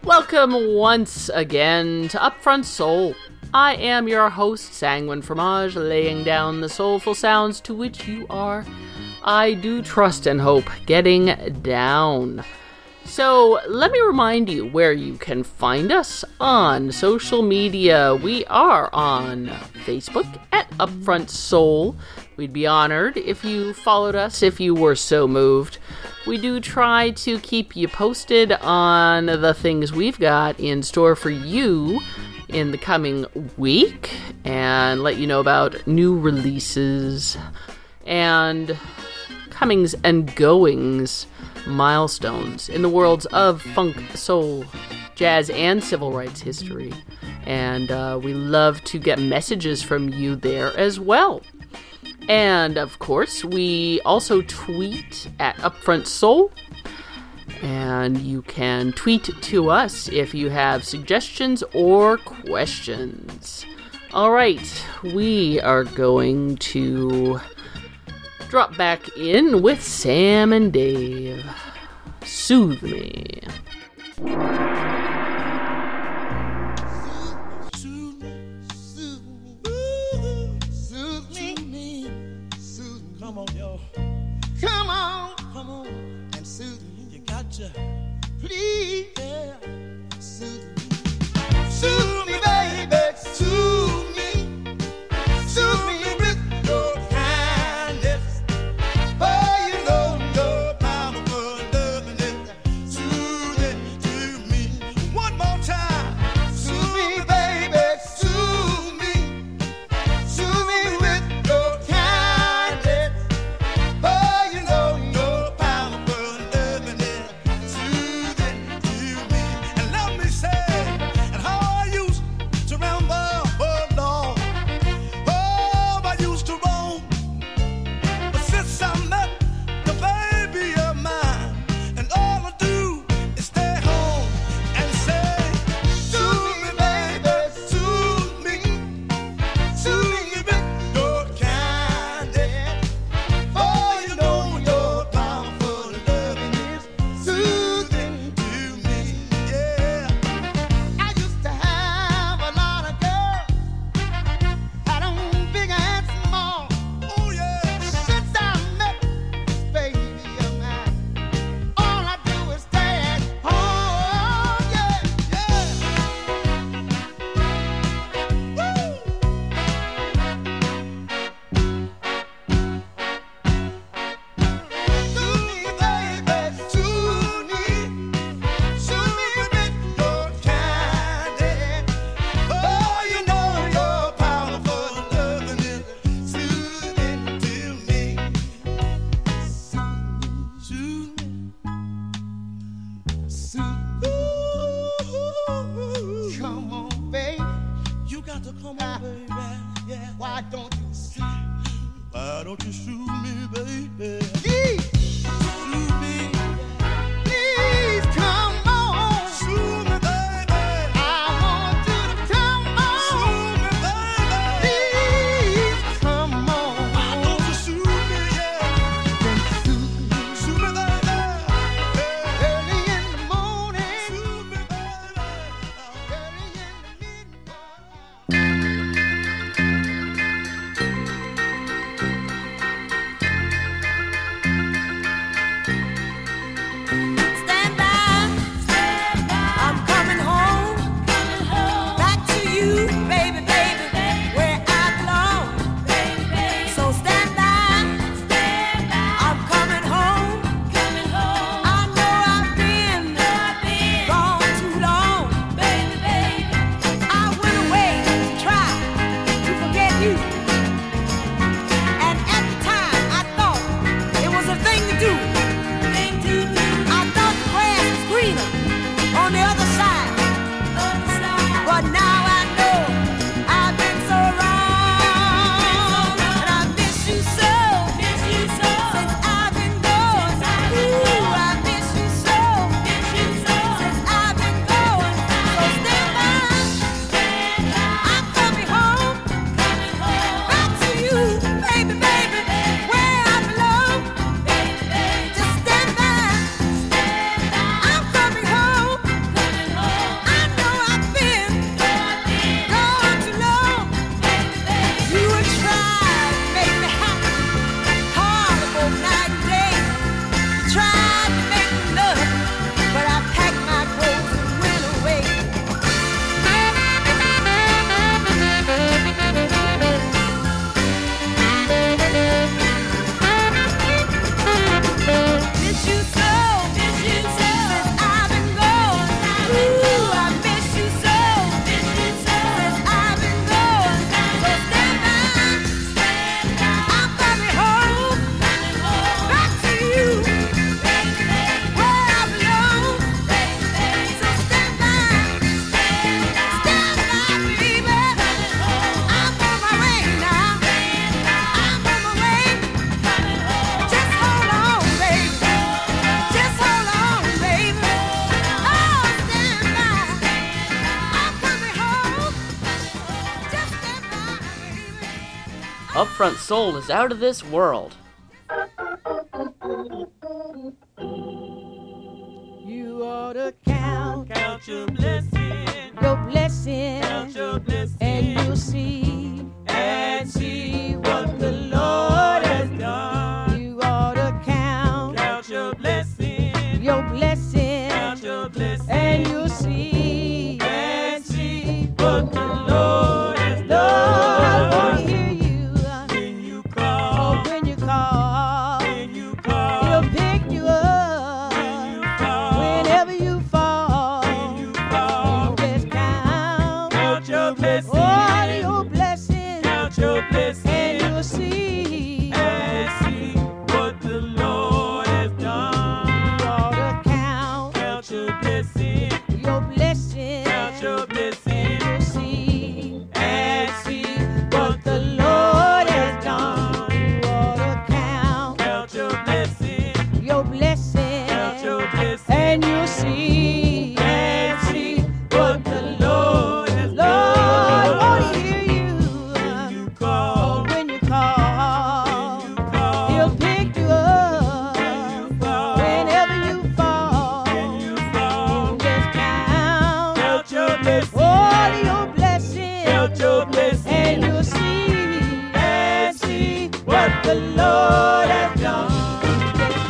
Welcome once again to Upfront Soul. I am your host, Sanguine Fromage, laying down the soulful sounds to which you are, I do trust and hope, getting down. So, let me remind you where you can find us on social media. We are on Facebook at Upfront Soul. We'd be honored if you followed us if you were so moved. We do try to keep you posted on the things we've got in store for you in the coming week and let you know about new releases and comings and goings, milestones in the worlds of funk, soul, jazz, and civil rights history. And we love to get messages from you there as well. And, of course, we also tweet at Upfront Soul. And you can tweet to us if you have suggestions or questions. All right, we are going to drop back in with Sam and Dave. Soothe Me. Please, yeah, soothe me. Soothe me, baby, soothe me. Soothe me with your kindness. Oh, you know your power for loving it. Soothe it to me. One more time. Soothe me, baby, soothe me. Soothe me with your kindness. Oh, you know your power for loving it. Upfront Soul is out of this world. You ought to count your blessings, count your blessings, and you'll see what the Lord has done. You ought to count your blessings, your blessings, count your blessings, and you'll see what the Lord has Lord, I want done. to hear you When you call, when you call. when you call, He'll pick you up when you fall, whenever you fall. when you fall, Just count your blessings, all your blessings, count your blessings, and you'll see and see what the Lord has done. you ought to Count your blessings, your blessings, count your blessings, and you'll see and see what the Lord has done. You ought to count your blessings, your blessings, count your blessings, and you'll see what the Lord has Lord, I done. want to hear you. When you call, When you call, when you call, He'll pick you up when you fall, whenever you fall. when you fall, Just count your blessings, all your blessings, count your blessings, and you'll see what the Lord has done. Just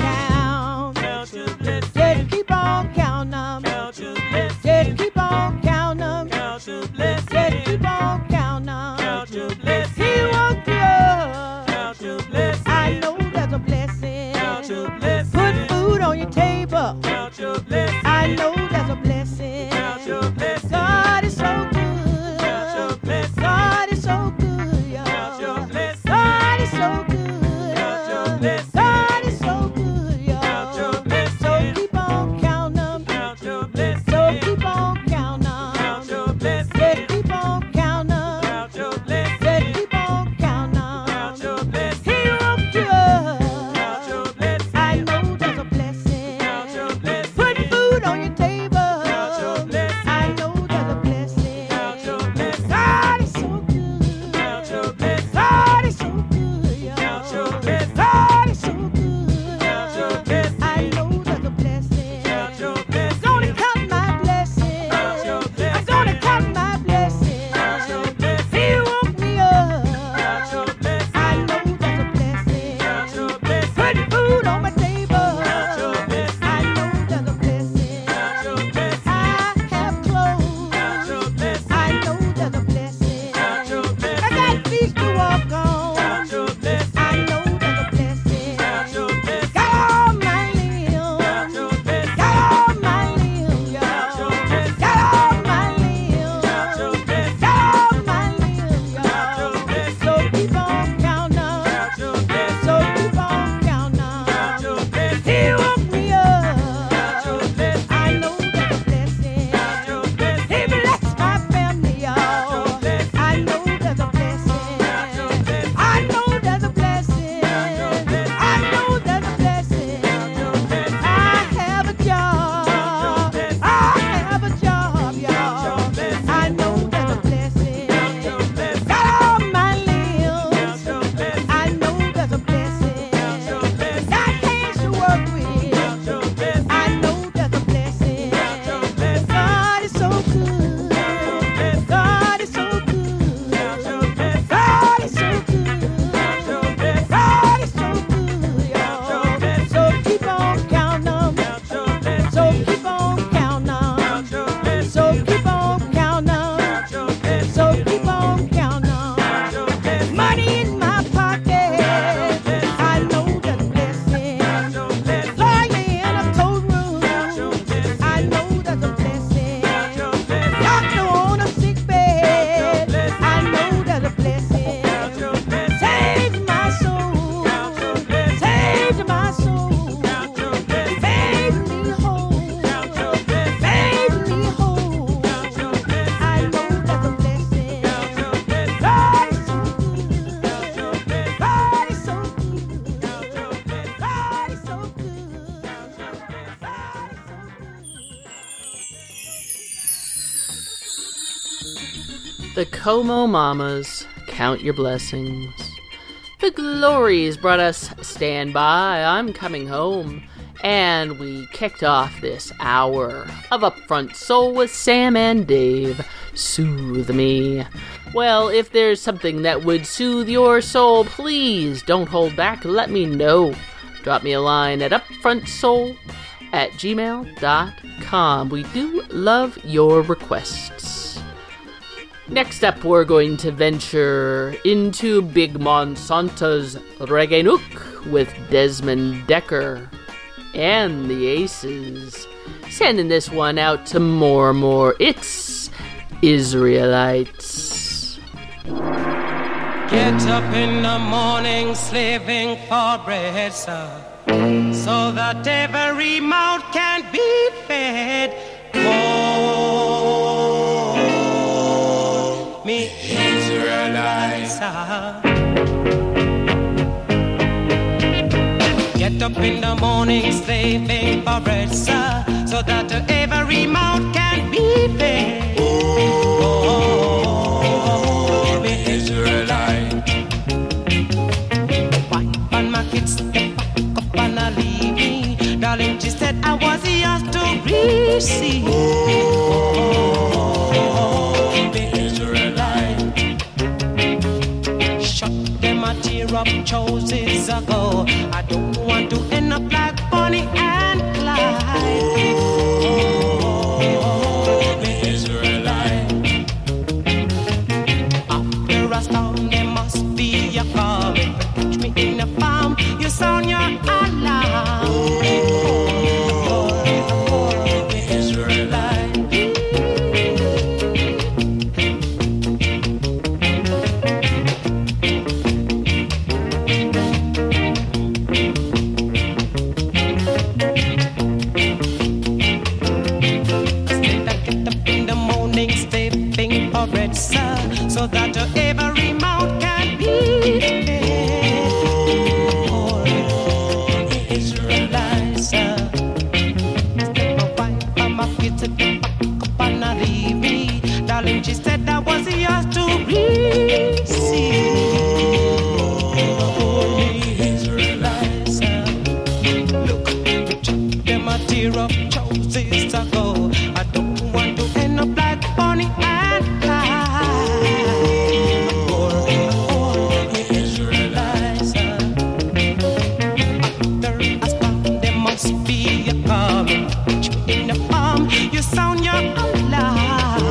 count your blessings, just keep on counting them. count your blessings, Just keep on counting them. count your Just blessings, keep on counting them. count your blessings, He woke you up. count your blessings, I know that's a blessing. count your blessings, Put food on your table. count your blessings, I know that's a blessing. count your blessings, God is so good. count your blessings, God is so good, y'all. count your blessings, God is so good. count your blessings, God is so good, y'all. count your blessings, So keep on counting them. count your blessings, So keep on counting them. count your blessings, Just keep on counting them. count your blessings, Just keep on counting them. count your blessings, He woke you count your up. blessings, I know that's a blessing. count your blessings, Put food on your table. count your blessings, I know that's a blessing. count your blessings, God is so good. count your blessings, God is so good, y'all. count your blessings, God is so good. count your blessings, I know that's a blessing. count your blessings, Gonna count my blessings. count your I'm blessings, gonna count my blessings. count your blessings, He woke me up. count your blessings, I know that's a blessing. count your blessings, Put food on my table. count your blessings, I know that's a blessing. count your blessings, I have clothes. count your blessings, I know that's a blessing. count your I blessings, got feet to walk on. count your blessings, I know that's a blessing. count your blessings, Got all my count limbs. your blessings, Got all my limbs, count your y'all. blessings, Got all my limbs. count your blessings, Got all my limbs, count your y'all. blessings, So keep on counting them. count your blessings, So keep on counting count them. your blessings, He woke me count up. your blessings, I know that's a blessing. count your blessings, He blessed my family, y'all. your blessings, I know that's a blessing. count your blessings, I know that's a blessing. your blessings, I know that's a blessing. your blessings, I have a job. blessings, I have a job, your y'all. blessings, I know that's a blessing. your blessings, Got all my count limbs. your blessings, I know that's a blessing. your blessings, Got hands to work with. count your blessings, I know that's a blessing. your blessings, God is so good. God is so good. your blessings, God is so good. your blessings, God is so good, y'all. So keep on counting them. count your blessings, So keep on counting them. count your blessings, So keep on counting them. count your blessings, So keep on counting them. count your blessings, Money in my pocket. I know that's a blessing. your blessings, Lawyer in a courtroom. your blessings, I know that's a blessing. your blessings, Doctor on a sick bed. I know that's a blessing. your blessings, Saved my soul. Saved my soul. Made me whole. Made me whole. I know that's a blessing. God is so good. God is so good. God is so good. God is so good. The Como Mamas, Count Your Blessings. The Glories brought us Stand By, I'm Coming Home. And we kicked off this hour of Upfront Soul with Sam and Dave, Soothe Me. Well, if there's something that would soothe your soul, please don't hold back, let me know. Drop me a line at upfrontsoul@gmail.com. We do love your requests. Next up, we're going to venture into Big Monsanto's Reggae Nook with Desmond Decker and the Aces. Sending this one out to more. It's Israelites. Get up in the morning, slaving for bread, sir, so that every mouth can be fed. Oh, me Israelites, sir. Get up in the morning, slaving for bread, sir, so that every mouth can be fed. Oh, me Israelite. Wife and my kids step back up and leave me. Darling, she said I was yours to receive. Oh, me Israelite. Shut them a tear up choices ago. I don't want to end up like Bonnie and Clyde. Oh, the Israelite. After a storm, there must be a calm. If you catch me in the farm, you sound your alarm. Oh, the Israelite. Sir, so that every mouth can be fed. Oh, the Israelites, sir. My wife and my kids at the back up and leave me. Darling, she said I was yours to receive. Oh, the Israelites, sir. Look, you chuck them a tear of choices ago. I don't want to end up like Bonnie and Clyde. You sound your alarm.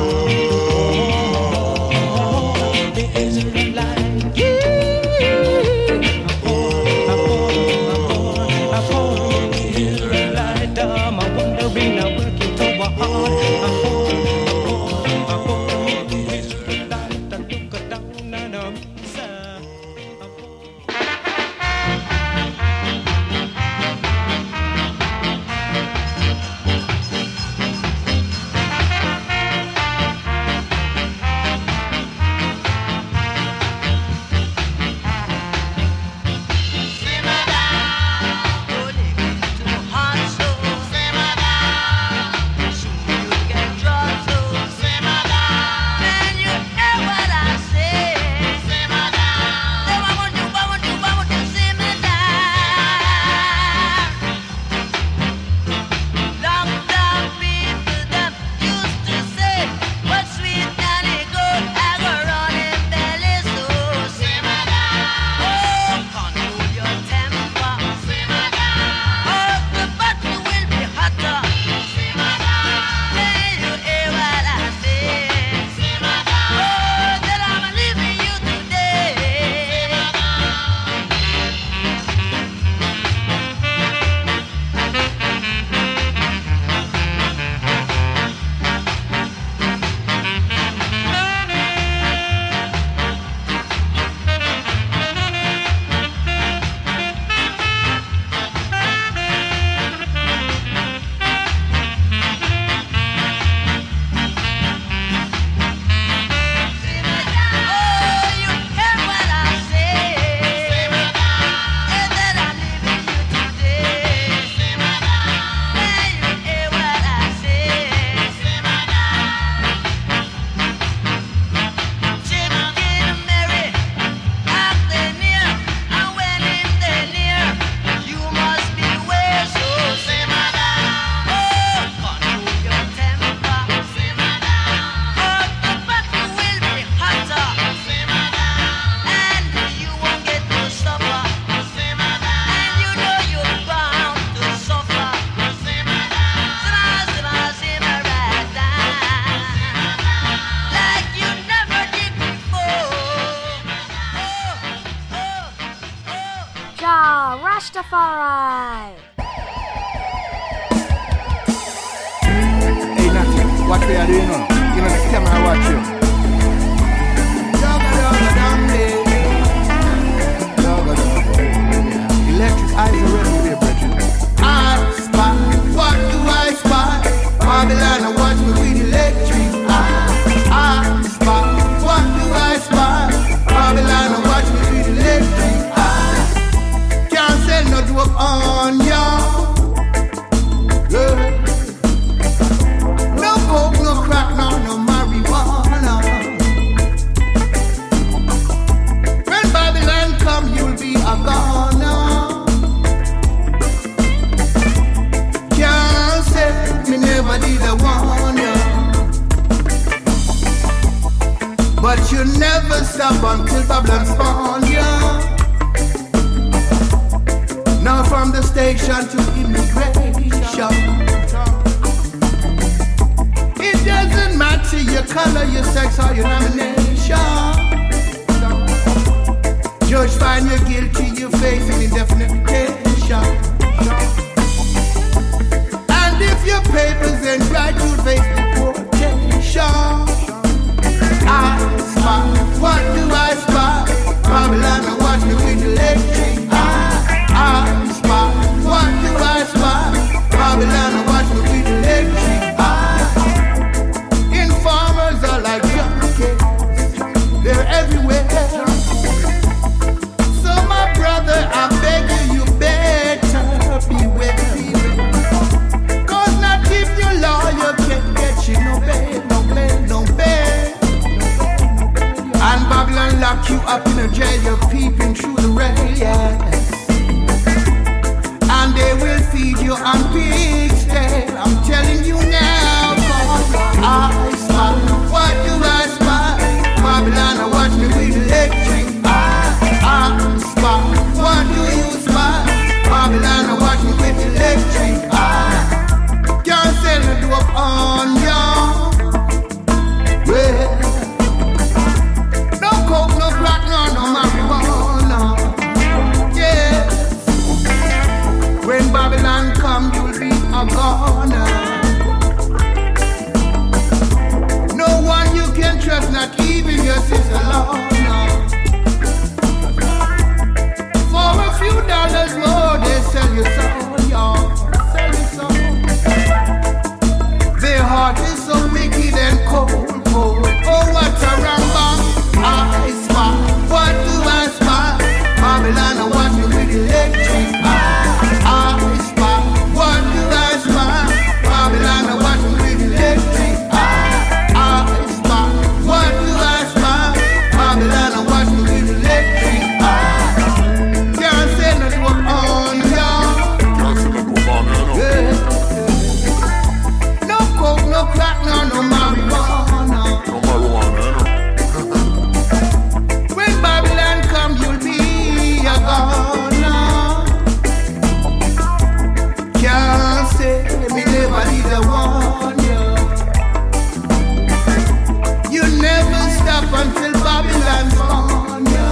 Oh, the Israelite. The Israelite. I'm wondering, I'm working so hard. The Israelite. Look down and up, sir. spy. Hey, nothing. What we are doing now? You know the camera watch you. Electric eyes are ready here, Bridget. I spy. What do I spy? Babylon, I watch me with electric eyes. I spy. What do I spy? Babylon, I watch me with electric eyes. Can't sell no dope on ya. Yeah. No coke, no crack, no marijuana. When Babylon come, you'll be a goner. Can't say me never did a warn ya. But you never stop until Babylon spawn ya. Now from the station to immigration, it doesn't matter your color, your sex, or your nomination. Judge find you guilty, you face an indefinite detention. And if your papers ain't right, you face deportation. I spy, what do I spy? Babylon, I watch me with electric I spy, what do I spy? Babylon, I watch me with electric Informers are like junkies, they're everywhere. So my brother, I beg you, you better beware. Cause not if you lawyer can't get you no bail, no bail, no bail. And Babylon lock you up in a jail, you're peeping through the rail, yeah. And they will feed you on pig's tail. I'm telling you now, cause I spy. What do I spy? Babylon, I watch me with electric I spy. What do you spy? Babylon, I watch me with electric can't sell the dope on ya. Well, no coke, no crack, no marijuana. Yes. When Babylon come, you'll be a goner. No one you can trust, not even your sister Lorna. For a few dollars more, they sell your soul, y'all. Sell your soul. Their heart is so wicked and cold, cold. Oh, what a rambam. I spy. What do I spy? Babylon, I watch me with electric I spy. What do I spy? Babylon, I watch me with electric I spy. What do I spy? Babylon, I watch me with electric can't say no dope on ya. Yeah. No coke, no crack, no marijuana. When Babylon come, you'll be a goner. Can't say me never did a warn ya. You never stop until Babylon's on ya.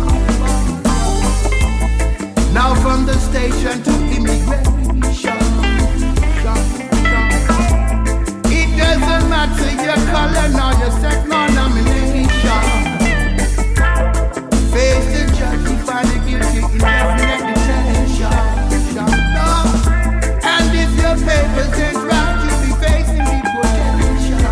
Now from the station to immigration, it doesn't matter your color, nor your sex, nor nomination. Face the judge, you find it guilty, indefinite detention. And if your papers ain't right, you'll be facing deportation.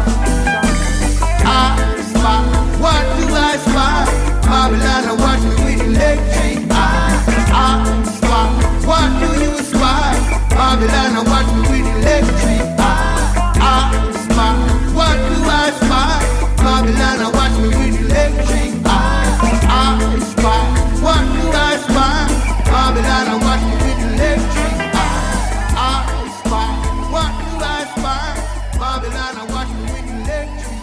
I spy, what do I spy? Babylon, I watch me with electric I spy, what do you spy? Babylon, I watch me with electric I spy, what do I spy? Babylon, I watch me with electric I spy, what do I spy? Babylon, I watch me with electric I spy, what do I spy? Babylon, I watch me with electric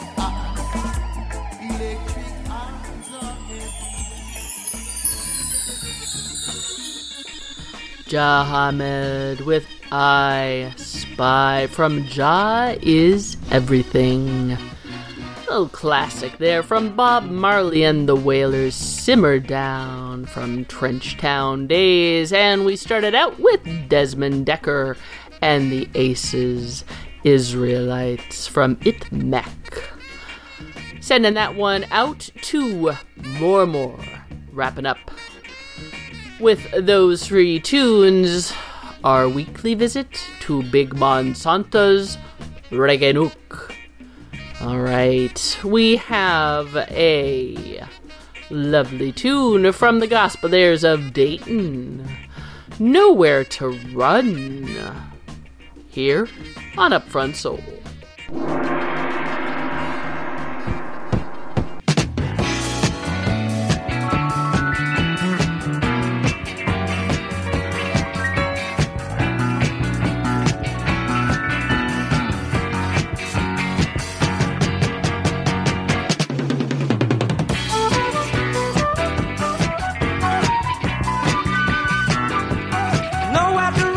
Jahamed with I Spy from Jah is Everything. little classic there from Bob Marley and the Wailers, Simmer Down from Trenchtown Days. And we started out with Desmond Decker and the Aces, Israelites from Itmec. Sending that one out to More. Wrapping up with those three tunes, our weekly visit to Big Monsanto's Reggae Nook. Alright, we have a lovely tune from the Gospelaires of Dayton, Nowhere to Run, here on Upfront Soul. Nowhere to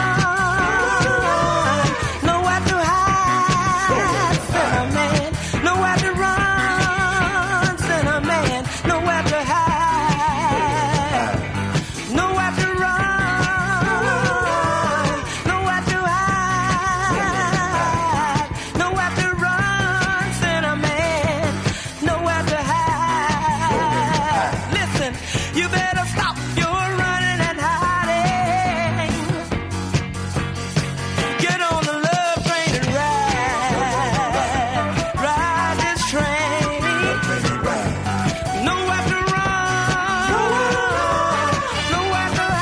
run, nowhere to hide, sinner man. Nowhere to run, sinner man. Nowhere to hide, nowhere to run, nowhere to hide, nowhere to run, sinner man. Nowhere to hide. Listen, you better stop your running and hiding. Get on the love train and ride this train. Nowhere to run, nowhere to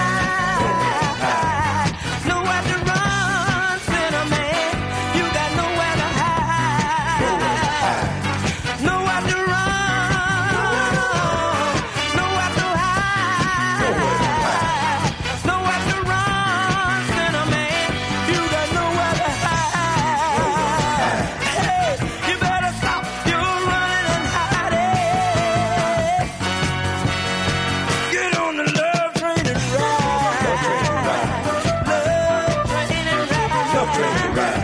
hide, nowhere to run, sinner man. You got nowhere to hide, nowhere to run, nowhere to hide, nowhere to run, sinner man. You got nowhere to hide. Hey, you better stop your running and hiding. Get on the love train and ride. Love train and ride.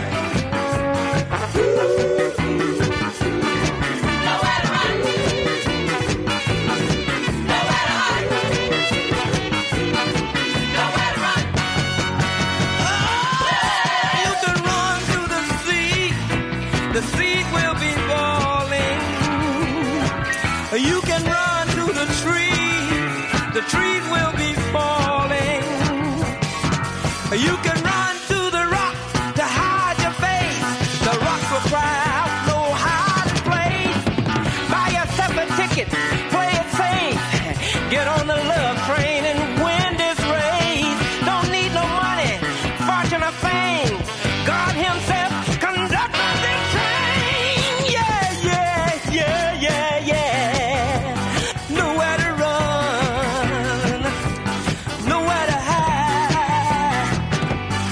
You can run to the seed will be falling. You can run to the trees will be falling. You can run to the rock to hide your face. The rocks will cry out, no hiding place. Buy yourself a ticket, play it safe. Get on the love train and win this race. Don't need no money, fortune or fame. God himself conducting this train. Yeah, yeah, yeah, yeah, yeah. Nowhere to run, nowhere to hide.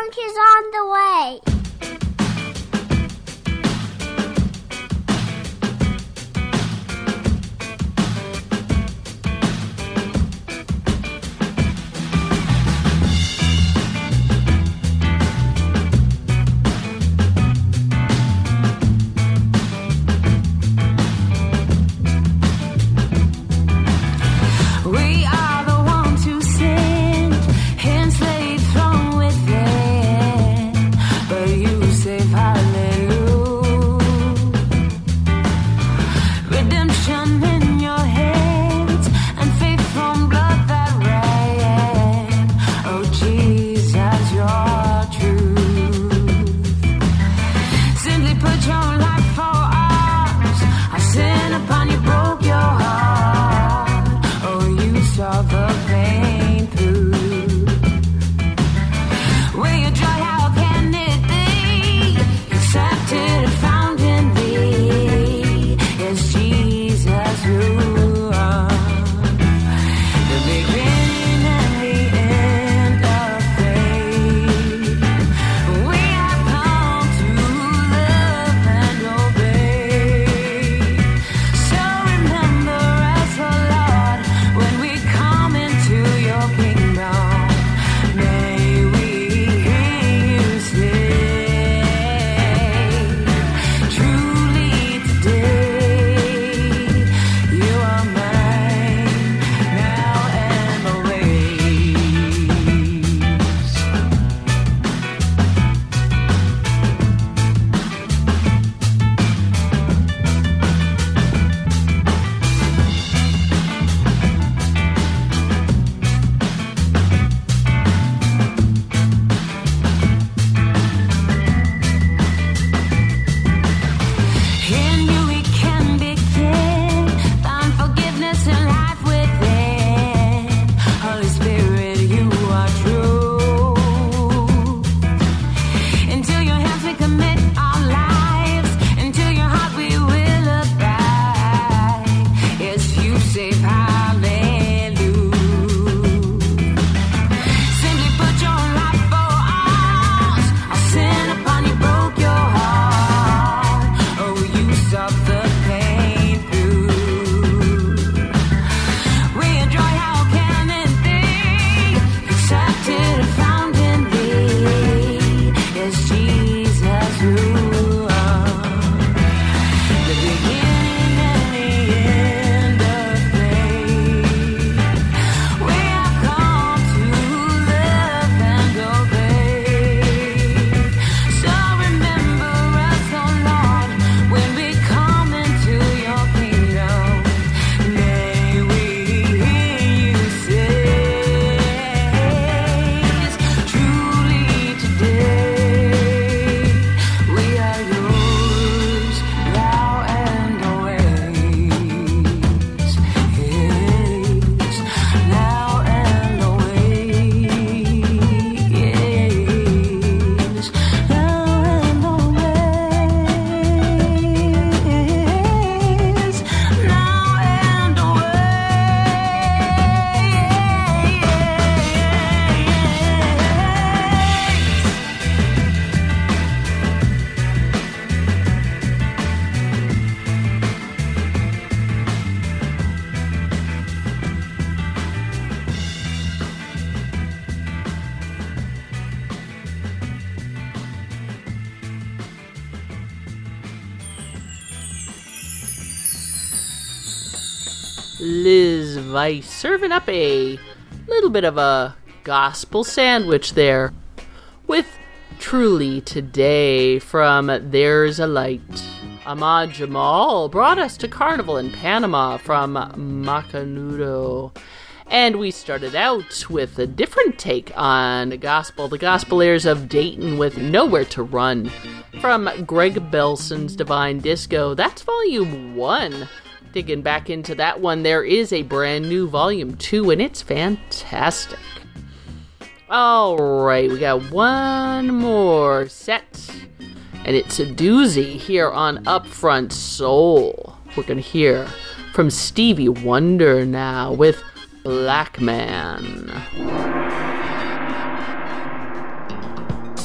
funk is on the way. We are the ones who sinned, enslaved from within. But you save, hallelujah. Redemption in your hands, and faith from blood that ran. Oh, Jesus, you're truth. Simply put your life for ours. Our sin upon you broke your heart. Saw the pain through. Where your joy, how can it be? Accepted and found in thee. Yes, Jesus, you are the beginning and the end of faith. We have come to love and obey. So remember us, oh Lord, when we come into your kingdom. May we hear you say, truly today, you are mine, now and always. In you we can begin, find forgiveness and life within. Holy Spirit, you are true. Into your hands we commit our lives, into your heart we will abide. Yes, you save, hallelujah. Simply put your life for us. Our sin upon you broke your heart. Oh, you saw the pain through. We enjoy, how can it be? Accepted and found in thee. Yes, Jesus, you are the beginning and the end of faith. We have come to love and obey. So remember us, oh Lord, when we come into your kingdom. May we hear you say, truly today, we are yours, now and always. Yes, now and always. Yes, now and always. Now and Liz Weiss serving up a little bit of a gospel sandwich there with Truly Today from There's a Light. Ahmad Jamal brought us to Carnival in Panama from Macanudo. And we started out with a different take on gospel, the gospel airs of Dayton with Nowhere to Run from Greg Belson's Divine Disco. That's volume 1. Digging back into that one, there is a brand new volume 2, and it's fantastic. Alright, we got one more set, and it's a doozy here on Upfront Soul. We're going to hear from Stevie Wonder now with Black Man.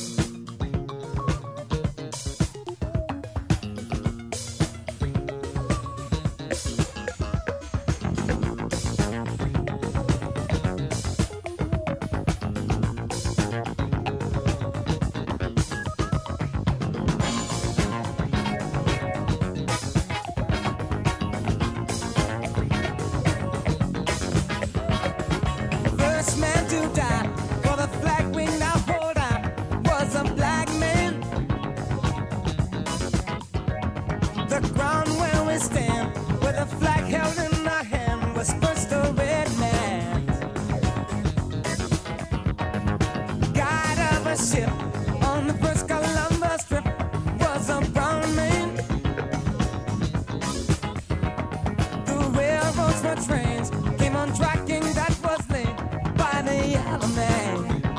stand with a flag held in our hand was first a red man. Guide of a ship on the first Columbus trip was a brown man. The railroads were trains came on tracking that was laid by the yellow man.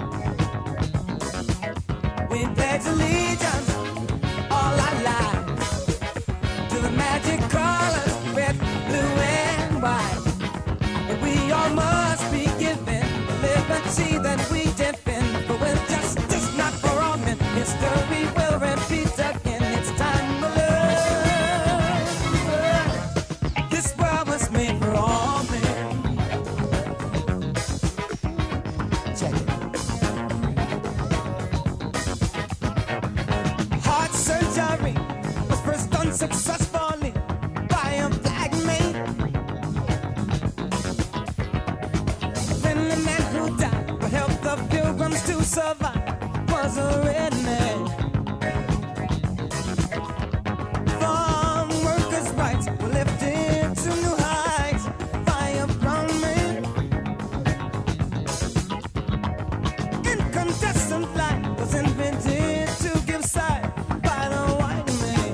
We pledge allegiance all our lives to the magic colors, red, blue, and white. We all must be given the liberty that we defend. But with justice not for all men, history will repeat again. It's time to learn. This world was made for all men. Check it. Heart surgery was first done successfully by a black man. Then the man who died would help the pilgrims to survive was a red man. Farm workers' rights were lifted to new heights by a brown man. Incandescent light was invented to give sight by the white man.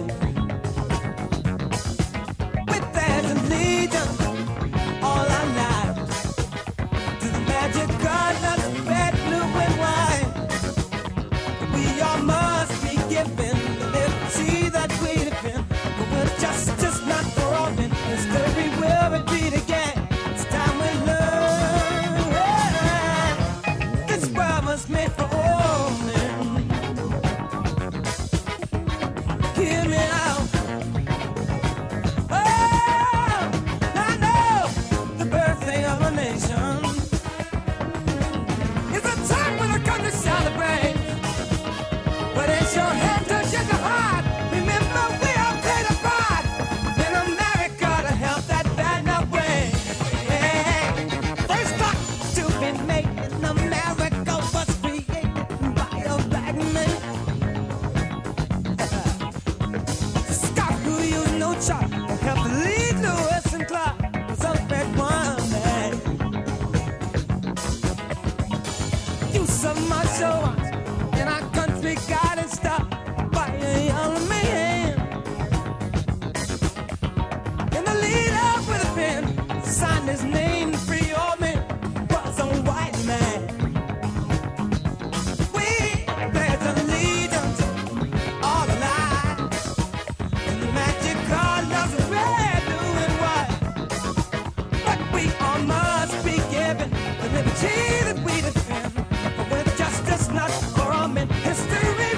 With that allegiance all our lives to the magic colors, red, blue, and white. We all must be given the liberty that we defend. But with justice not for all men, history will repeat again. It's time we learn. This world was made for all men. Hear me out. Oh, I know the birthday of a nation is a time when the country celebrates. But it's your head to shake your heart. Remember, we all played a part in America to help that bad enough way. First thought to be made in America was created by a black man. Scott, who used no chart, helped lead Lewis and Clark was a red one man. Use of martial arts in our country got it stopped by a young man. And the leader with a pen signed his name to free all men was a white man. We pledge allegiance all alive in the magic colors of red, blue, and white. But we all must be given the liberty that we defend. But with justice not for all men, history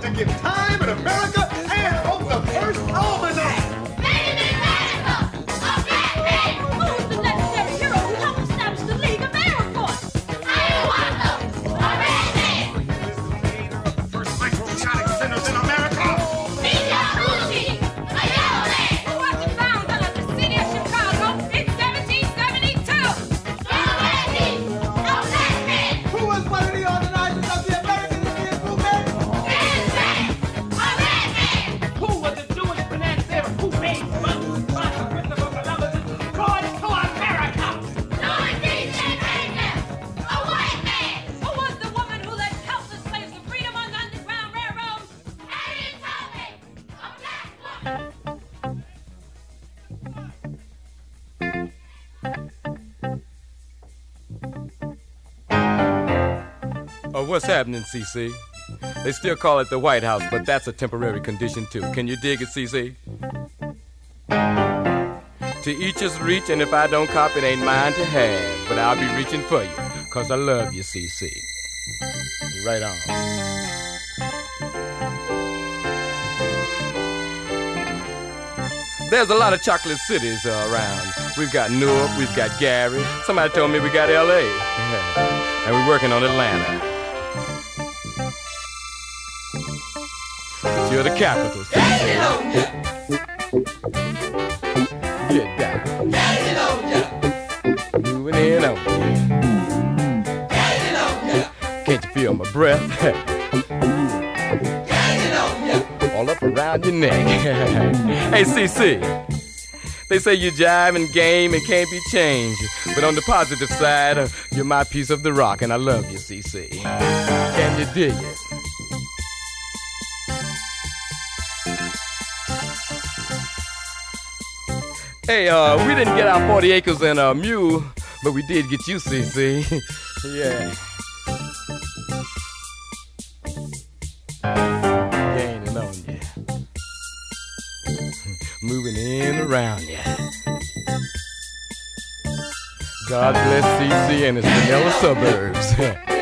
got to give time in America and hold the first almanac. Who's the legendary hero who helped establish the League of Miracles? First microtronic centers in America. Who was founded at the city of Chicago in 1772? Who was one of the organizers of the American Indian movement? Who was the Jewish financier who made funds sponsor Christopher Columbus' voyage to America? Who was the woman who led countless slaves to freedom on the Underground Railroad? What's happening, CC? They still call it the White House, but that's a temporary condition too. Can you dig it, CC? To each his reach, and if I don't cop it, ain't mine to have. But I'll be reaching for you, 'cause I love you, CC. Right on. There's a lot of chocolate cities around. We've got Newark, we've got Gary. Somebody told me we got L.A. And we're working on Atlanta. But you're the capital city. Get down. Moving in on you. Can't you feel my breath? All up around your neck. Hey, CC. They say you jive and game and can't be changed. But on the positive side, you're my piece of the rock, and I love you, CC. Can you dig it? Hey, we didn't get our 40 acres and a mule, but we did get you, CC. Yeah. Gaining on you. Moving in around you. God bless CC and its vanilla suburbs.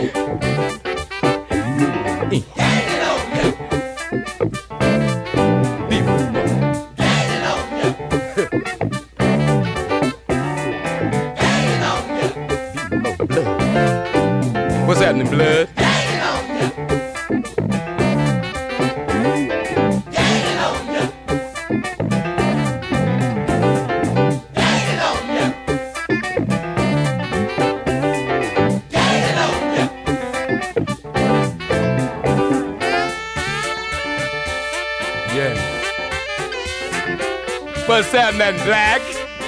What's happening, blood? Yeah. What's happening, Black?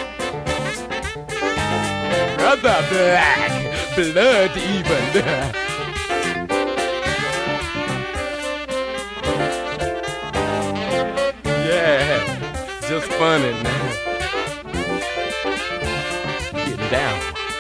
Brother Black, blood even. Yeah, just funny now. Getting down.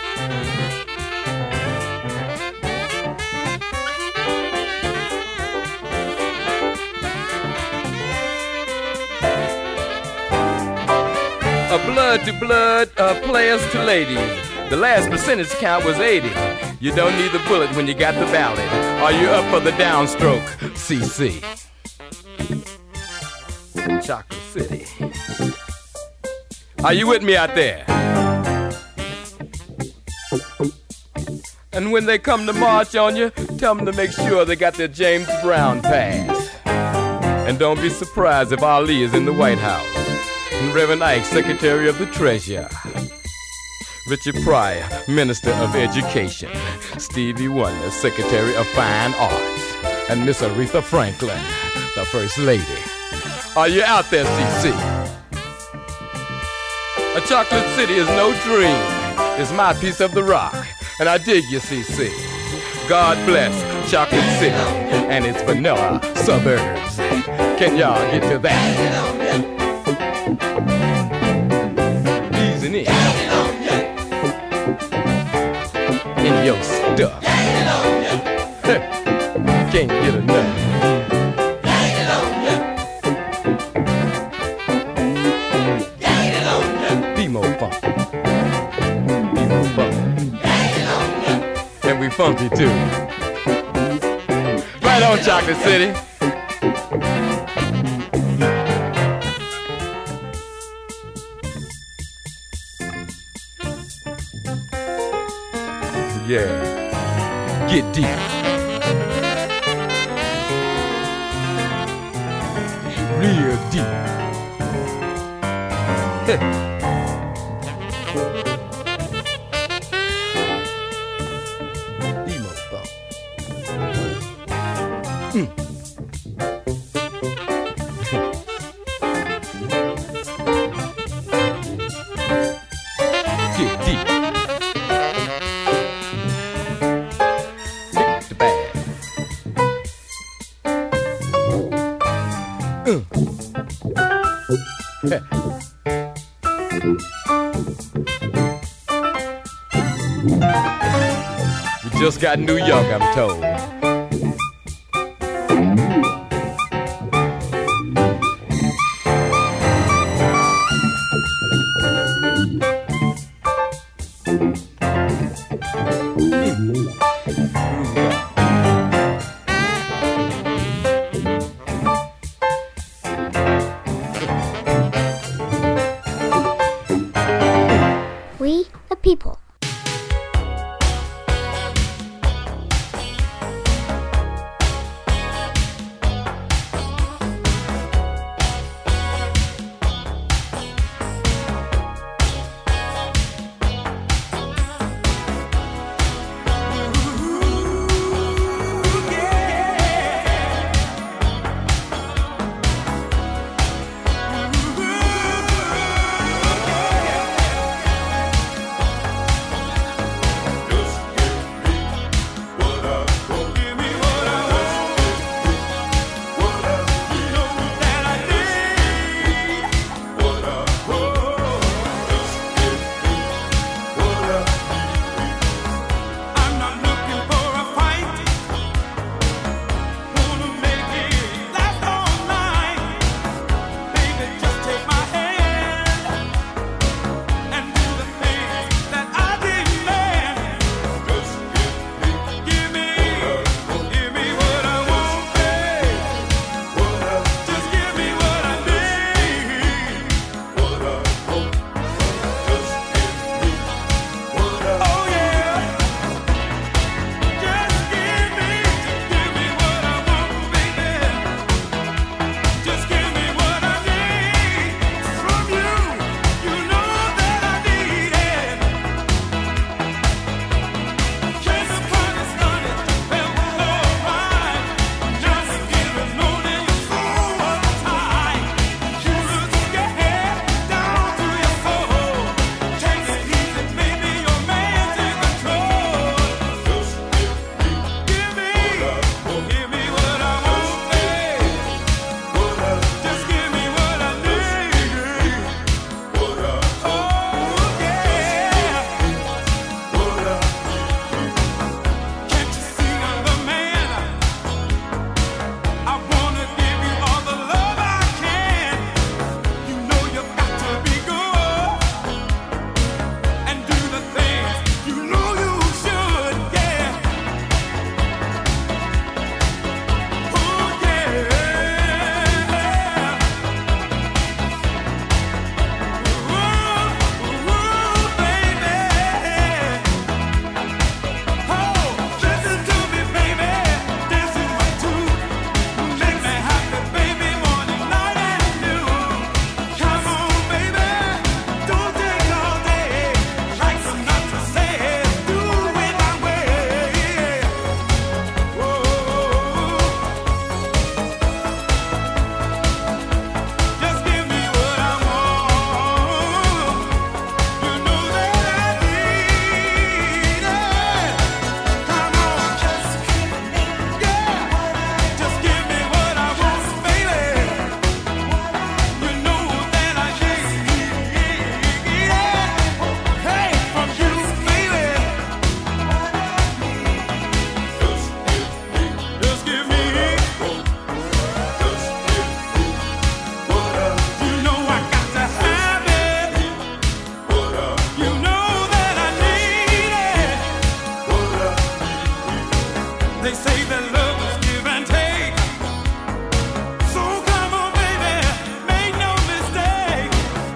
A blood to blood, players to ladies. The last percentage count was 80. You don't need the bullet when you got the ballot. Are you up for the downstroke, CC? Chocolate City. Are you with me out there? And when they come to march on you, tell them to make sure they got their James Brown pass. And don't be surprised if Ali is in the White House. And Reverend Ike, Secretary of the Treasury. Richard Pryor, Minister of Education. Stevie Wonder, Secretary of Fine Arts. And Miss Aretha Franklin, the First Lady. Are you out there, CC? A chocolate city is no dream. It's my piece of the rock. And I dig you, CC. God bless Chocolate City and its vanilla suburbs. Can y'all get to that? Easing in your stuff. Can't get enough. Be more fun. Be more fun. And we funky too. Right on, Chocolate City. yeah. Get deep. Real deep. Emo bump. Get deep. Lick the bag. We just got New York, I'm told. We the people.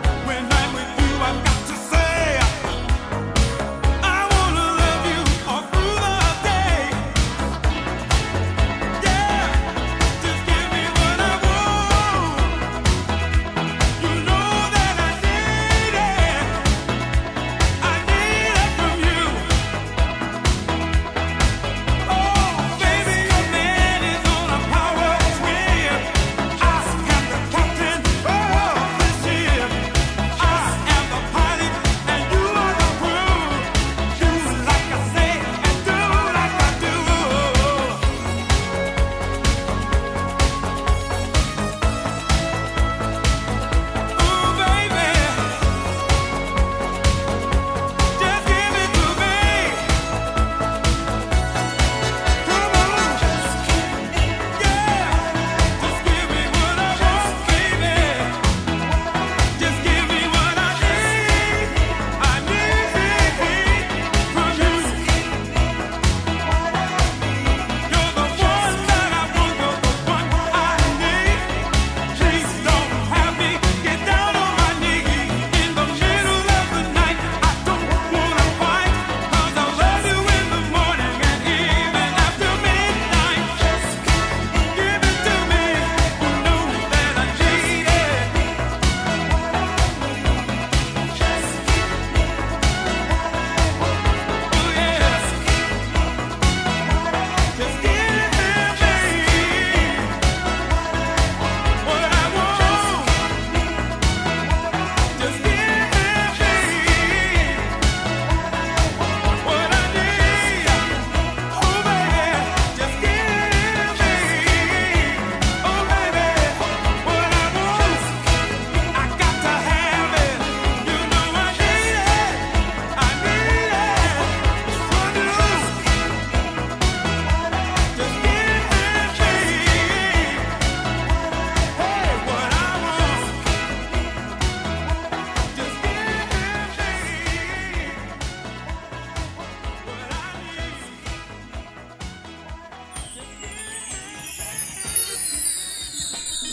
Off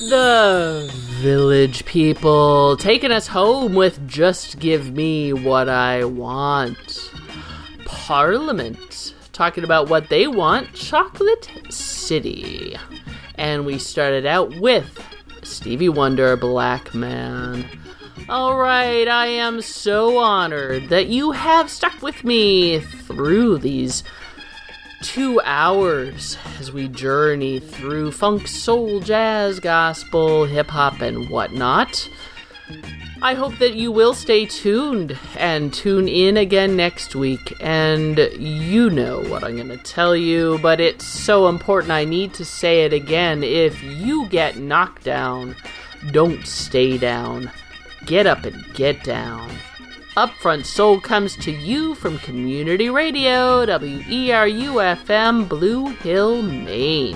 The Village People taking us home with Just Give Me What I Want. Parliament talking about what they want, Chocolate City. And we started out with Stevie Wonder, Black Man. Alright, I am so honored that you have stuck with me through these 2 hours as we journey through funk, soul, jazz, gospel, hip-hop, and whatnot. I hope that you will stay tuned and tune in again next week. And you know what I'm going to tell you, but it's so important I need to say it again. If you get knocked down, don't stay down. Get up and get down. Upfront Soul comes to you from Community Radio, WERU-FM, Blue Hill, Maine.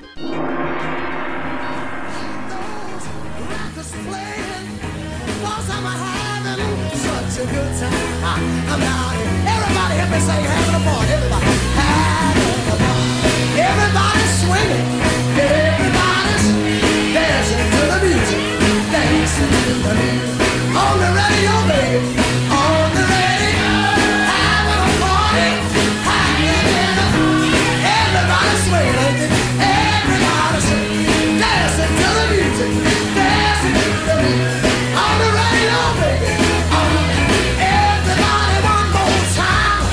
Everybody help me say having a party. Everybody's swinging. Everybody's dancing to the music. Dancing to the music. On the radio, baby. On the radio. Having a party. Everybody's swinging. Everybody's dancing to the music. Dancing to the music. On the radio, baby. Everybody one more time.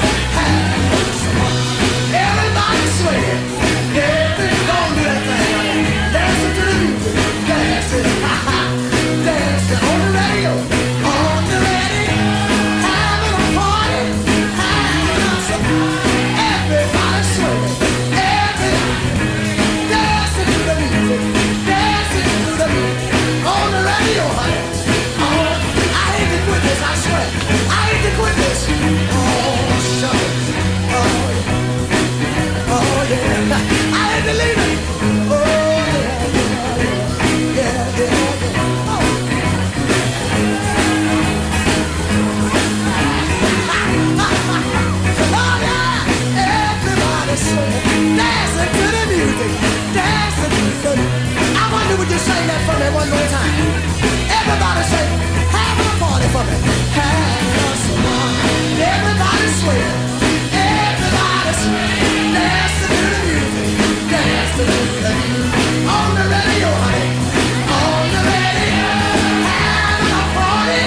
Everybody swing. Everybody gonna do that thing. Dancing to the music. Dancing. Dancing on the radio. On the radio. Having a party. Having some. Everybody swing. Everybody dancing to the music. Dancing to the music. On the radio, honey. I hate to quit this, I swear. I hate to quit this. Oh, shucks. Oh, yeah. Oh, yeah. I hate to leave it. Oh, yeah. Oh. Oh, yeah. Everybody swing. Dancing to the music. Dancing to the music. I wonder would you say that for me one more time? Everybody say, have a party for me. Have some fun. Everybody swing. Everybody swing. Dancing to the music. Dancing to the music. On the radio, honey. On the radio. Having a party.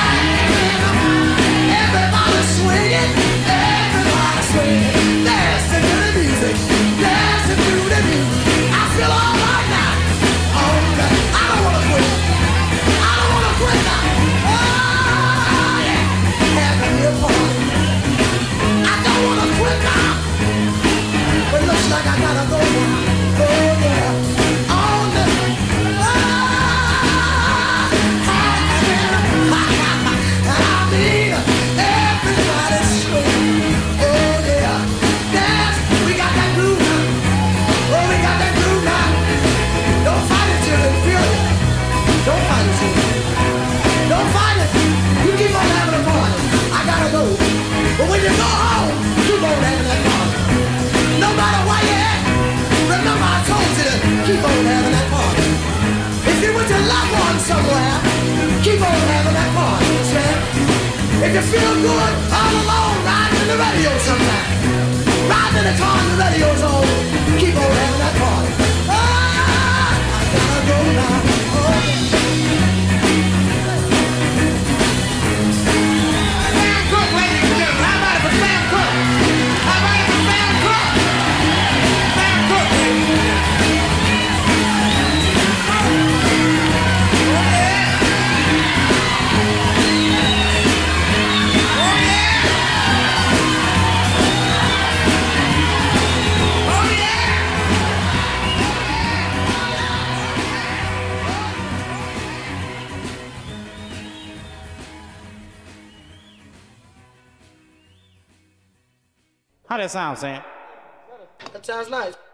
Everybody swinging. Everybody swinging. Dancing to the music. Dancing to the music. I feel all right now. Oh, I don't want to quit. I don't want to quit now. Oh, yeah. Having me a party. I don't want to quit now. But it looks like I gotta go now. Oh, yeah. On the... I mean, everybody swing. Oh, yeah. Dance. We got that groove now. Oh, we got that groove now. Don't fight it till you feel it. Don't fight it, children. Don't fight it. You keep on having a party. I gotta go. But when you go home, keep on having that party. No matter where you're at, remember I told you to keep on having that party. If you with your loved one somewhere, keep on having that party. See? If you feel good all alone, riding in the radio sometime, riding in the car and the radio's on, keep on having that party. I gotta go now. Sam Cooke, ladies and gentlemen. How about it for Sam Cooke? How about it for Sam Cooke? Sam Cooke, ladies and gentlemen. Oh, yeah. Oh, yeah. Oh, yeah. How that sound, Sam? That sounds nice.